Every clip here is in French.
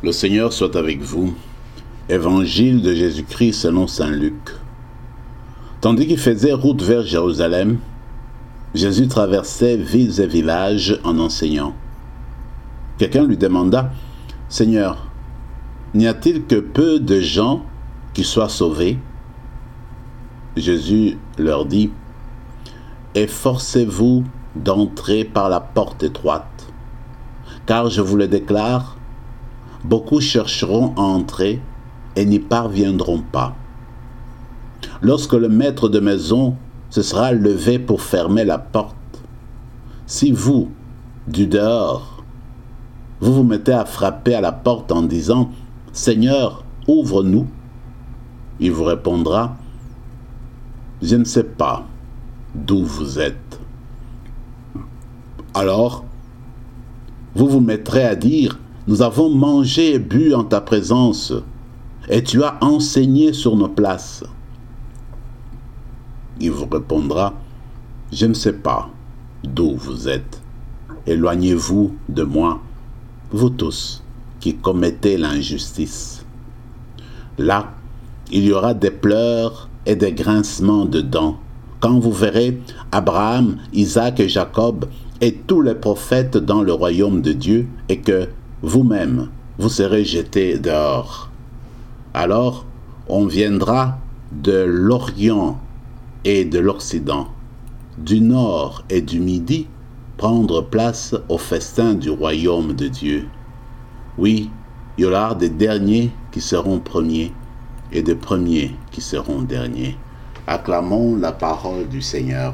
Le Seigneur soit avec vous. Évangile de Jésus-Christ selon saint Luc. Tandis qu'il faisait route vers Jérusalem, Jésus traversait villes et villages en enseignant. Quelqu'un lui demanda, « Seigneur, n'y a-t-il que peu de gens qui soient sauvés ?» Jésus leur dit, « Efforcez-vous d'entrer par la porte étroite, car je vous le déclare, beaucoup chercheront à entrer et n'y parviendront pas. Lorsque le maître de maison se sera levé pour fermer la porte, si vous, du dehors, vous vous mettez à frapper à la porte en disant « Seigneur, ouvre-nous », il vous répondra « Je ne sais pas d'où vous êtes. » Alors, vous vous mettrez à dire « Nous avons mangé et bu en ta présence, et tu as enseigné sur nos places. » Il vous répondra « Je ne sais pas d'où vous êtes. Éloignez-vous de moi, vous tous qui commettez l'injustice. » Là, il y aura des pleurs et des grincements de dents, quand vous verrez Abraham, Isaac et Jacob et tous les prophètes dans le royaume de Dieu, et que vous-même, vous serez jetés dehors. Alors, on viendra de l'Orient et de l'Occident, du Nord et du Midi, prendre place au festin du royaume de Dieu. Oui, il y aura des derniers qui seront premiers et des premiers qui seront derniers. Acclamons la parole du Seigneur.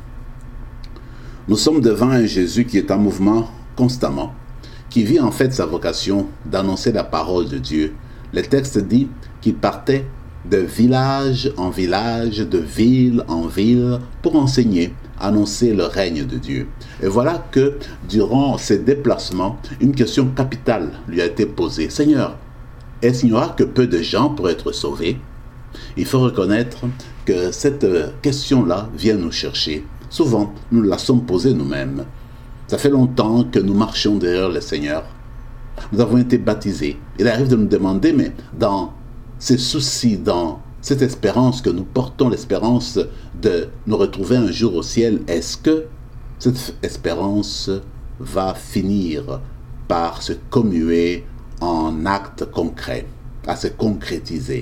Nous sommes devant un Jésus qui est en mouvement constamment, qui vit en fait sa vocation d'annoncer la parole de Dieu. Le texte dit qu'il partait de village en village, de ville en ville, pour enseigner, annoncer le règne de Dieu. Et voilà que, durant ses déplacements, une question capitale lui a été posée. « Seigneur, est-ce qu'il n'y aura que peu de gens pour être sauvés ?» Il faut reconnaître que cette question-là vient nous chercher. Souvent, nous la sommes posée nous-mêmes. Ça fait longtemps que nous marchons derrière le Seigneur. Nous avons été baptisés. Il arrive de nous demander, mais dans ces soucis, dans cette espérance que nous portons, l'espérance de nous retrouver un jour au ciel, est-ce que cette espérance va finir par se commuer en actes concrets, à se concrétiser?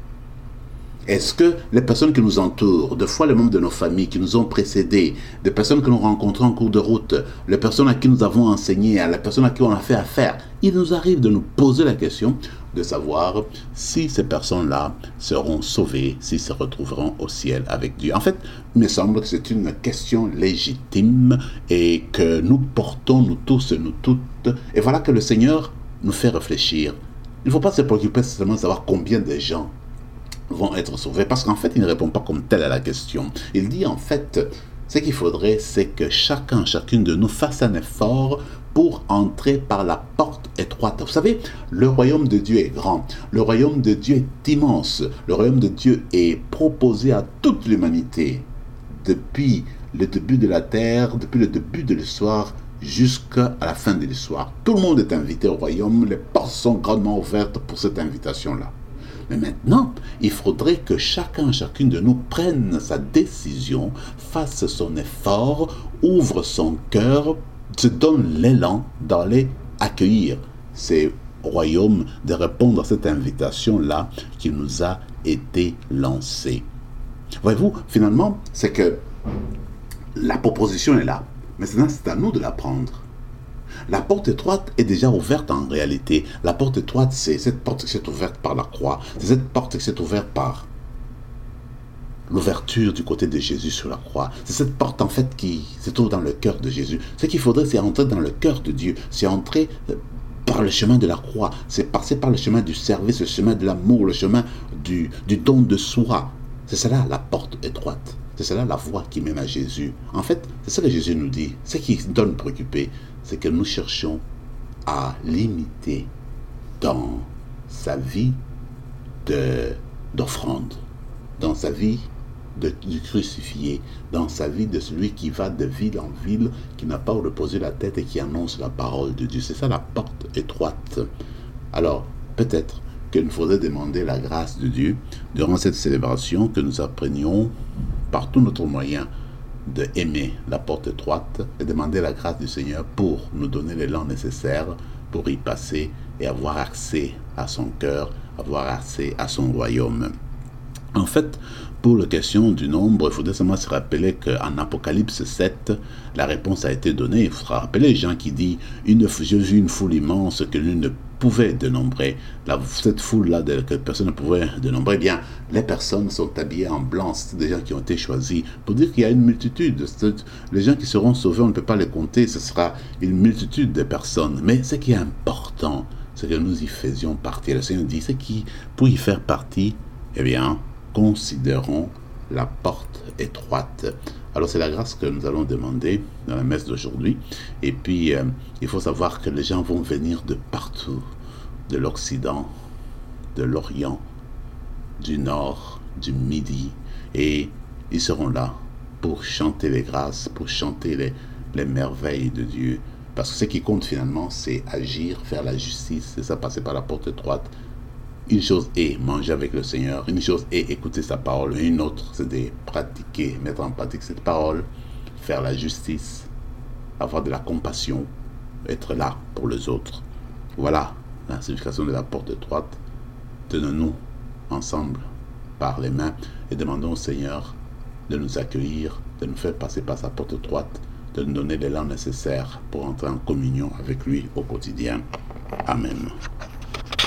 Est-ce que les personnes qui nous entourent, des fois les membres de nos familles qui nous ont précédés, des personnes que nous rencontrons en cours de route, les personnes à qui nous avons enseigné, les personnes à qui on a fait affaire, il nous arrive de nous poser la question de savoir si ces personnes-là seront sauvées, s'ils se retrouveront au ciel avec Dieu. En fait, il me semble que c'est une question légitime et que nous portons, nous tous et nous toutes. Et voilà que le Seigneur nous fait réfléchir. Il ne faut pas se préoccuper seulement de savoir combien de gens vont être sauvés, parce qu'en fait, il ne répond pas comme tel à la question. Il dit en fait, ce qu'il faudrait, c'est que chacune de nous fasse un effort pour entrer par la porte étroite. Vous savez, le royaume de Dieu est grand, le royaume de Dieu est immense, le royaume de Dieu est proposé à toute l'humanité, depuis le début de la terre, depuis le début de l'histoire, jusqu'à la fin de l'histoire. Tout le monde est invité au royaume, les portes sont grandement ouvertes pour cette invitation-là. Mais maintenant, il faudrait que chacune de nous prenne sa décision, fasse son effort, ouvre son cœur, se donne l'élan d'aller accueillir ces royaumes, de répondre à cette invitation-là qui nous a été lancée. Voyez-vous, finalement, c'est que la proposition est là. Maintenant, c'est à nous de la prendre. La porte étroite est déjà ouverte en réalité. La porte étroite, c'est cette porte qui s'est ouverte par la croix. C'est cette porte qui s'est ouverte par l'ouverture du côté de Jésus sur la croix. C'est cette porte en fait qui se trouve dans le cœur de Jésus. Ce qu'il faudrait, c'est entrer dans le cœur de Dieu. C'est entrer par le chemin de la croix. C'est passer par le chemin du service, le chemin de l'amour, le chemin du don de soi. C'est cela la porte étroite. C'est cela la voie qui mène à Jésus. En fait, c'est ça que Jésus nous dit. Ce qui doit nous préoccuper, c'est que nous cherchons à l'imiter dans sa vie d'offrande, dans sa vie du crucifié, dans sa vie de celui qui va de ville en ville, qui n'a pas où reposer la tête et qui annonce la parole de Dieu. C'est ça la porte étroite. Alors, peut-être qu'il nous faudrait demander la grâce de Dieu durant cette célébration, que nous apprenions par tous notre moyen de aimer la porte étroite et demander la grâce du Seigneur pour nous donner l'élan nécessaire pour y passer et avoir accès à son cœur, avoir accès à son royaume. En fait, pour la question du nombre, il faudrait seulement se rappeler qu'en Apocalypse 7, la réponse a été donnée. Il faudra rappeler Jean qui dit « J'ai vu une foule immense que nul ne pouvait dénombrer. » Cette foule-là que personne ne pouvait dénombrer, eh bien, les personnes sont habillées en blanc. C'est des gens qui ont été choisis pour dire qu'il y a une multitude. Les gens qui seront sauvés, on ne peut pas les compter. Ce sera une multitude de personnes. Mais ce qui est important, c'est que nous y faisions partie. Le Seigneur dit, c'est qui, pour y faire partie, eh bien, considérons la porte étroite. Alors c'est la grâce que nous allons demander dans la messe d'aujourd'hui. Et puis, il faut savoir que les gens vont venir de partout, de l'Occident, de l'Orient, du Nord, du Midi, et ils seront là pour chanter les grâces, pour chanter les merveilles de Dieu. Parce que ce qui compte finalement, c'est agir, faire la justice, c'est ça, passer par la porte étroite. Une chose est manger avec le Seigneur, une chose est écouter sa parole, une autre c'est de pratiquer, mettre en pratique cette parole, faire la justice, avoir de la compassion, être là pour les autres. Voilà la signification de la porte étroite. Tenons-nous ensemble par les mains et demandons au Seigneur de nous accueillir, de nous faire passer par sa porte étroite, de nous donner l'élan nécessaire pour entrer en communion avec lui au quotidien. Amen.